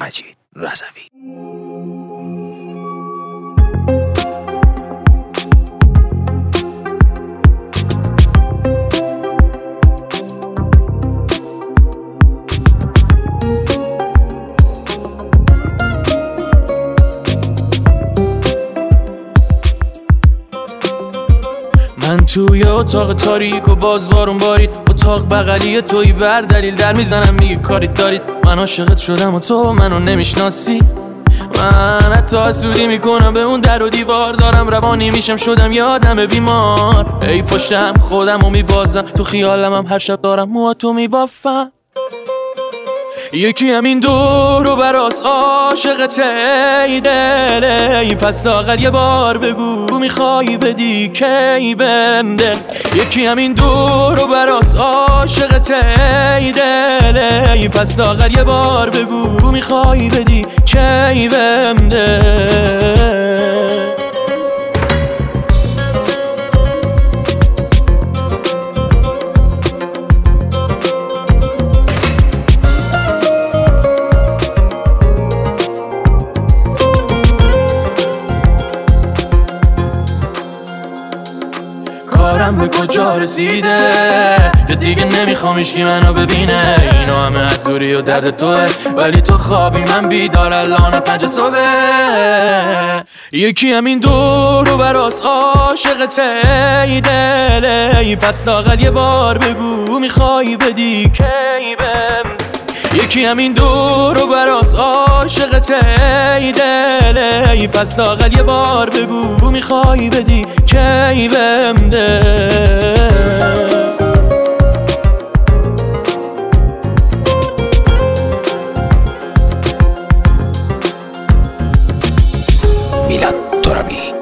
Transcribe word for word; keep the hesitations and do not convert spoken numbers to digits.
مجید رضوی. من توی اتاق تاریک و باز بارون بارید، اتاق بغلی توی بر دلیل در میزنم میگی کاریت دارید. من عاشقت شدم و تو منو نمیشناسی. من حتی حسودی میکنم به اون در و دیوار، دارم روانی میشم شدم یه آدم بیمار. ای پشتم خودم و میبازم، تو خیالم هم هر شب دارم موهاتو میبافم. یکی همین دور و براس عاشقته ای دل، ای پس لاغر یه بار بگو میخوای بدی کی بهم دل. یکی همین دور و براس عاشقته ای دل، ای پس لاغر یه بار بگو میخوای بدی کی بهم دل. کارم به کجا رسیده که دیگه نمیخوام هیچکی منو ببینه. اینا همه از دوری و درد توه، ولی تو خوابی من بیدار الان پنج صبح. یکی همین دور و براس عاشقته ای دل، ای پس لاغر یه بار بگو میخوای بدی کی بهم. یکی همین دور و براس عاشقته ای دل، ای پس لاغر یه بار بگو میخوای بدی کی بهم دل. میلاد ترابی.